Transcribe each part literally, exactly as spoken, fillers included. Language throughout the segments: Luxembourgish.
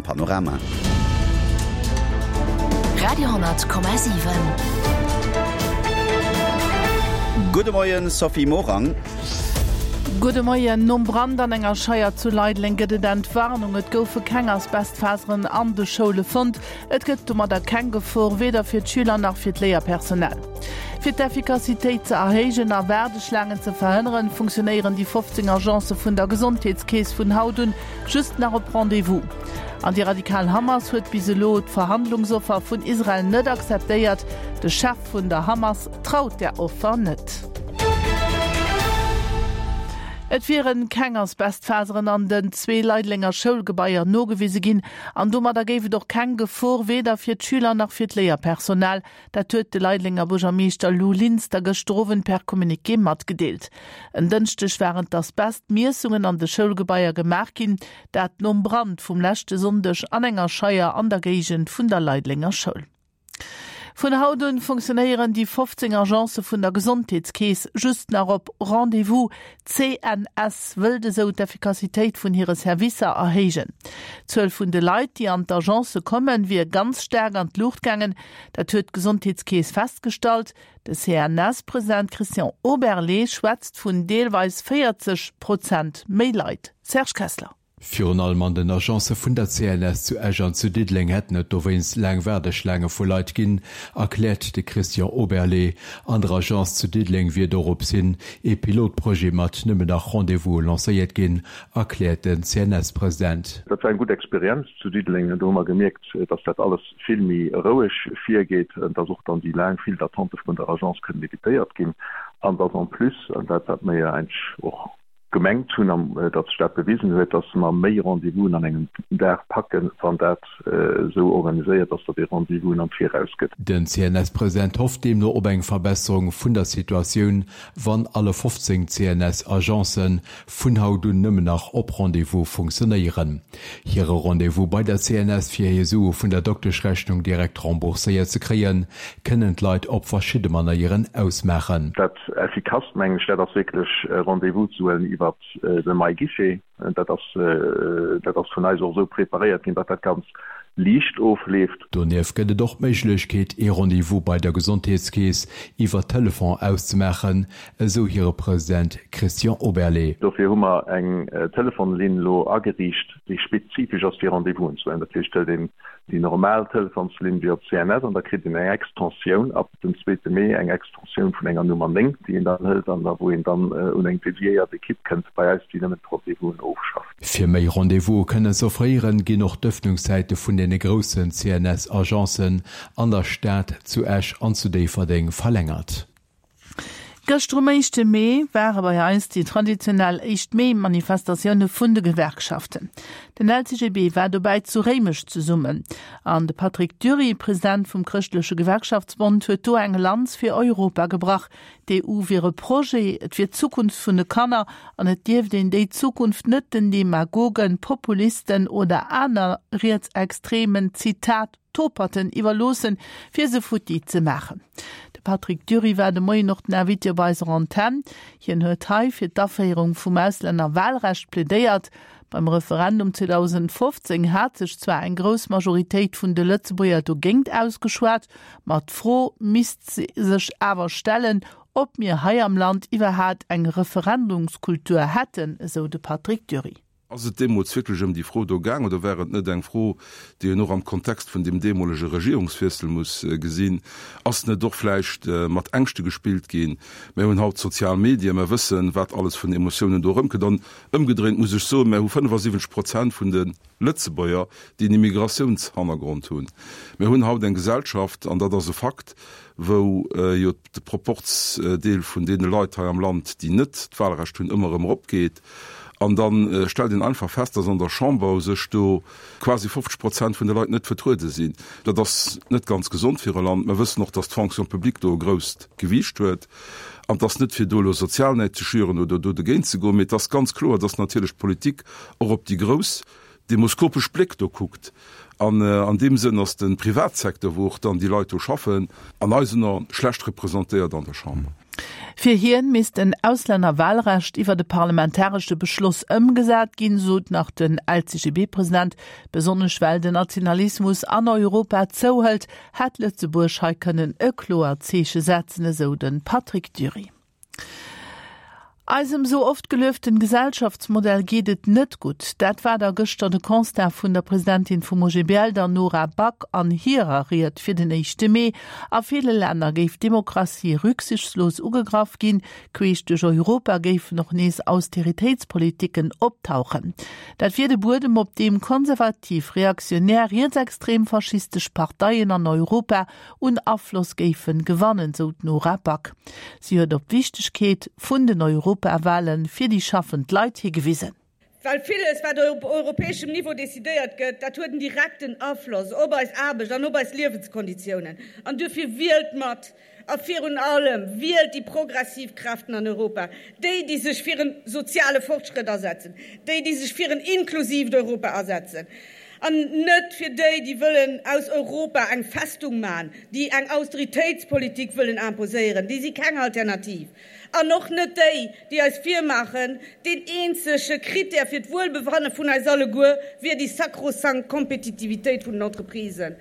an Panorama. Radio hundert Komma sieben. Gute Morgen, Sophie Morang. Gute Morgen, nom Brand an enger Scheier zu Leidling gët et Entwarnung, et goufe kengers Bestfaseren an de Schule fund, et gëtt dummer der keng Gefor weder fir d'Schüler nach fir d'Lehrpersonell. Fir d'Effikazitéit ze erhégen a Werdeschlangen ze verhënneren, funktionieren die fünfzehn Agenzen vun der Gesundheitskees vun Hautun just nach op Rendezvous. An die radikal Hamas huet biselo d Verhandlungsoffer vun Israel net akzeptéiert, de Chef vun der Hamas traut der Offer net. Et viren kengers Bestfaseren an den zwee Leidlinger Schulgebaier nogewiese ginn, an dummer da géwe doch keng Gefor weder fir d'Schüler nach fir d'Lehrpersonell, dat huet de Leidlinger Burgermeester Lou Linz der gestrowen per Kommuniké mat gedeelt. En dënchtech wären das Best Miesungen an de Schulgebaier gemerk gin, dat nom Brand vum lächte Sundech an enger Scheier an der Gegend vun der Leidlinger Schul. Von Hautun funktionieren die fünfzehn Agenzen vun der Gesundheitskees just nach op Rendezvous. C N S wilde so d'Effikazitéit vun ihre Servicer erhegen. Zwölf vun de Leiit, die an d'Agence kommen, wie ganz stark an d'Luft gangen, dat huet Gesundheitskees festgestalt. De C N S-Präsident Christian Oberle schwätzt vun deelweis vierzig Prozent méi Leiit. Serge Kessler. Für allem an den Agence vun der C N S zu Ägern zu Didling hätten et dowens lang Werdeschlange vu Leiit ginn, erklärt de Christian Oberle. An der Agence zu Didling wie dorop sinn e Pilotproje mat nëmme nach Rendezvous lancéiert ginn, erklärt den C N S-Präsident. Dat war ein gut Experiz zu Didling, do man gemerkt, dass dat alles filmi rouisch vier geht, da sucht dann die lang viel der Tante vun der Agence können meditéiert gin, an dat an plus, an dat hat man ja einsch och gemengt hun am dat Stadt bewiesen huet, dass man méi Rendezvous an engem der packen van dat äh, so organisiert, dass der die Rendezvous an vier rausgeht. Den C N S-Präsident hofft dem nur ob eng Verbesserung vun der Situation, wann alle fünfzehn C N S-Agenzen vun Hautun nëmmen nach op Rendezvous funktionieren. Hire Rendezvous bei der C N S fir Jesu vun der Doktorschrechnung direkt remboursiert ze kreen, können Leiit op verschiedene Manieren ausmachen. Dat effikasmengen steht das wirklich äh, Rendezvous zu wat de mai Giché, dat das vun eis so prepariert gin, dat dat ganz liicht ofleft. Donef gëtt doch méiglechkeet e Rendezvous bei der Gesundheitskees iwwer Telefon auszumachen, so hire Präsident Christian Oberle. Dofir hummer eng äh, Telefonlinlo agericht, die spezifisch ass die Rendezvous zu derstelle den die normal Telefonslin wie C N S an der krit eng Extension ab dem zweite Mai eng Extension vun enger Nummer leng, die en dann hält an der wo en dann äh, unengtiiert Kipp kennt bei die mit Rendezvous aufschafft. Fi méi Rendezvous kënne soffrieren gin noch d'Öffnungsseite vun den grossen C N S-Agenzen an der Stadt zu Esch an zu Deferding verlängert. Gestern mechte Mai wäre bei einst die traditionell echt Mai-Manifestationen vun de Gewerkschaften. Den L C G B war dabei zu Remisch zu summen. An de Patrick Dury, Präsident vom Christliche Gewerkschaftsbund, huet do eng Lanz für Europa gebracht. D E U wäre Projekt, et fir Zukunft vun de Kanner, an et Dief den de Zukunft nütten Demagogen, Populisten oder aner rechtsextremen Zitat Topaten iwwerlosen fir se Futi ze machen. Patrick Dury war de moi noch Navitio bei Antenne. Hien huet hai fir d'Affeierung vum Ausländer Wahlrecht plädéiert. Beim Referendum zweitausendfünfzehn hat sich zwar eng gros Majoritéit vun de Lëtzebuer do géngt ausgeschwert, mat froh misst sie sech awer stellen, ob mir hai am Land iwwerhat eng Referendumskultur hätten, so de Patrick Dury. Also Demo wirklich um die froh gang oder wäre net eng froh, die noch am Kontext von dem demolsche Regierungsviertel muss äh, gesinn, as net doch fleischcht äh, mat engchte gespielt gehen. Me hun haut Sozialmedien me wissen, wat alles von Emotionen dorumke dann umgedreht muss ich so hu fünfundsiebzig Prozent von den Lützebäuer, die den Immigrationshintergrund tun. Me hun haut en Gesellschaft an dat so Fakt, wo äh, jo de Proportsdeel von denen Leute am Land, die net Wahlrecht hun immer im Rob geht. Und dann äh, stellt den einfach fest, dass an der Chambre sech do quasi fünfzig Prozent von der Leute net vertruete sind. Da das net ganz gesund für ihr Land. Man wissen noch, dass die Funktion publik do größt gewicht wird. Und das net für dolo Sozialnet zu schüren oder do dagegen zu go. Mit das ganz klar, dass natürlich Politik auch op die groß demoskopisch Blick do guckt. An, äh, an dem Sinn, dass den Privatsektor, wo dann die Leute schaffen, an einer schlecht repräsentiert an der Chambre. Für hien misst ein Ausländerwahlrecht iwwer de parlamentarische Beschluss ëmgesat gin sot nach den L C G B-Präsident, besonders weil der Nationalismus an Europa zouhält, hat Lützeburg ha können e klar Zeche setzen, so den Patrick Dury. Als im so oft gelöften Gesellschaftsmodell geht es nicht gut. Das war der gestern Konstat von der Präsidentin von O G B L, der Nora Back, an hierariert für den nächsten Mai. Auf viele Länder gäf Demokratie rücksichtslos ugegriffen gehen, quäsch durch Europa gäf noch nie Austeritätspolitiken abtauchen. Das vierte Boden, ob dem konservativ, reaktionär, rechtsextrem faschistisch Parteien an Europa und Abfluss gäfen gewonnen, so Nora Back. Sie hat auf Wichtigkeit von den Europa Wahlen für die schaffend Leute gewiesen. Weil vieles, was auf europäischem Niveau dezidiert wird, das hat einen direkten Einfluss, ob es Arbeit, dann ob es Lebenskonditionen. Und dafür wählt man, auf vier und allem, wählt die Progressivkräfte in Europa, die, die sich für einen sozialen Fortschritt ersetzen, die, die sich für ein inklusives Europa ersetzen. Und nicht für die, die wollen aus Europa eine Festung machen, die eine Austeritätspolitik wollen imposieren, die sie keine Alternative. Und noch nicht die, die als vier machen, den einzigen Kriter für das Wohlbefinden von uns alle gut, wie die sakrosankte Kompetitivität von den Entreprisen.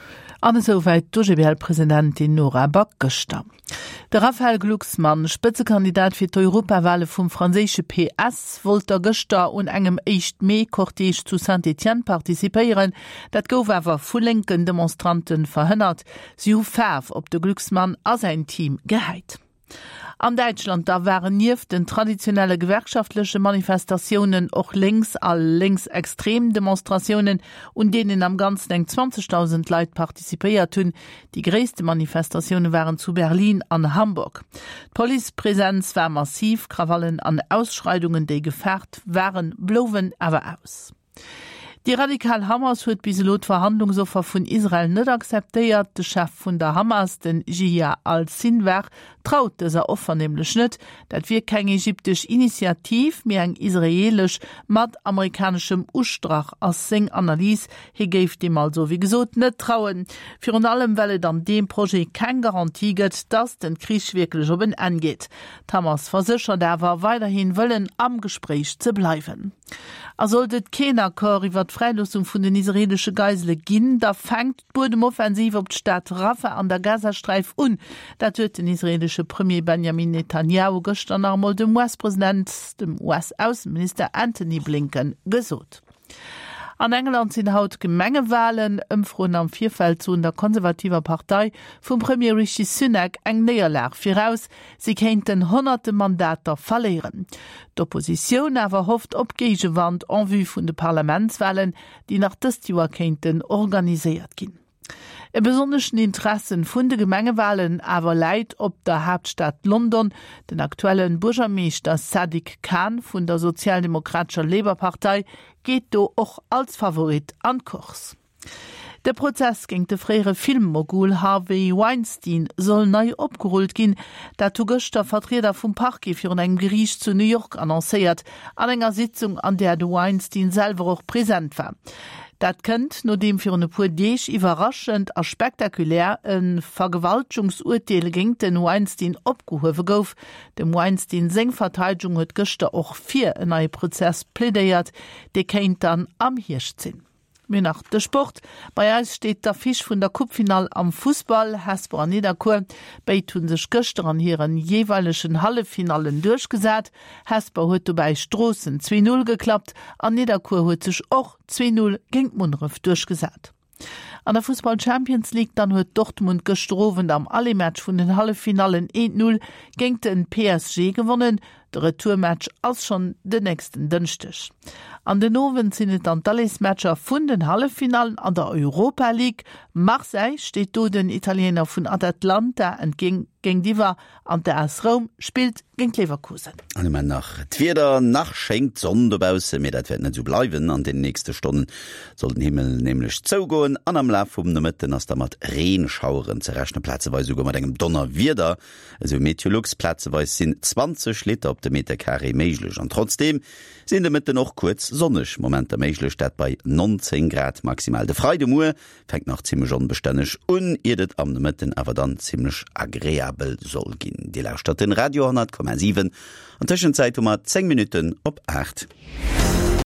An soweit d'O G B L-Präsidentin Nora Back gestern. Der Raphael Glucksmann, Spitzenkandidat für die Europawahl vom französischen P S, wollte gestern und engem ersten Mai-Cortège zu Saint-Étienne partizipieren. Das gouf aber von linken Demonstranten verhindert. Sie haben Färf ob der Glucksmann als sein Team geheit. An Deutschland da waren nief den traditionelle gewerkschaftliche Manifestationen auch links all linksextrem Demonstrationen und denen am ganzen eng zwanzigtausend Leute partizipiert hun. Die größte Manifestationen waren zu Berlin an Hamburg. Polizeipräsenz war massiv, Krawallen an Ausschreitungen, die gefährdet waren, blowen aber aus. Die radikal Hamas huet bis lot Verhandlungsoffer vun Israel net akzeptiert. De Chef vun der Hamas, den Yahya al-Sinwar, traut deser Offer nämlich net, dat wir kein ägyptisch Initiativ mehr eng israelisch mat amerikanischem Ustrach als seng Analyse he geif dem also wie gesot net trauen. Für an allem welle dann dem Projekt kein Garantie gëtt, dass den Krieg wirklich op ihn angeht. Hamas versichert awer weiterhin wollen am Gespräch zu bleiben. Er solltet keiner Kor iwwer Freilosung vun den israelische Geisele ginn, da fängt Bodemoffensiv op d'Stadt Rafah an der Gazastreif un. Dat huet den israelische Premier Benjamin Netanyahu gestern einmal dem U S-Präsident, dem U S-Außenminister Anthony Blinken gesot. An England sind haut Gemengewahlen ëmfroen am Vierfeld zu der konservativer Partei vum Premier Rishi Sunak eng Neierlag firaus, sie kennten hunderte Mandater verlieren. D'Opposition awer hofft op Gegewand en vue vun de Parlamentswahlen, die nach des Joer kennten organisiert ginn. E besonderschen Interessen vun de Gemengewahlen awer leit op der Hauptstadt London, den aktuellen Bürgermeister Sadiq Khan vun der sozialdemokratischer Labour-Partei geht do och als Favorit an Kurs. Der Prozess gegen de frühere Filmmogul Harvey Weinstein soll neu opgeholt gin, dat gestern Vertreter vum Parquet für eng Gericht zu New York annonciert, an enger Sitzung, an der de Weinstein selber auch präsent war. Dat kënnt no dem fir ne puer Deeg iwwerraschend a spektakulär en Vergewaltungsurteil géint den Weinstein opgehowe gouf. Dem Weinstein Sengverteidigung huet gëster och fir en neii Prozess plädeiert, de kéint dann am Hirsch sinn. Mir nach de Sport, bei Eis steht der Fisch vun der Cupfinal am Fußball, Hesper an Niederkur, beit hunn sech gëster an hireieren jeweilschen Hallefinalen durchgesat. Hesper huet bei Strossen zwei null geklappt, an Niederkur huet sech och zwei null gegen Munref durchgesat. An der Fußball Champions League dann huet Dortmund gestrowen am Alle-Match vun den Hallefinalen eins null gegen den P S G gewonnen. Der Retourmatch als schon den nächsten Dünstech. An den Owen sinnet an Dallas-Matcher vun den Hallefinalen an der Europa League. Marseille steht do den Italiener vun Atlanta entgegen gegen Diva an der A S Rom spielt gegen Leverkusen. An man nach Twitter nach schenkt Sonderbause mir dat net zu bleiben an den nächste Stunden soll den Himmel nämlich zougoen an am Lauf um Mitte ass der mat Reenschaueren zerrechne Plätzeweis sogar mat engem Donner wieder also Meteorologsplätzeweis sind zwanzig Liter op de Meter Carré méiglech an trotzdem sinn de Mitte noch kurz sonnech Momente méiglech dat bei neunzehn Grad maximal. De Freide Mue fängt nach ziemlich unbestännech un irdet am de Mitten awer dann ziemlich agréabel soll ginn. Die Lausstadt in Radio hundert Komma sieben an Tschenzeit um zehn Minuten op acht.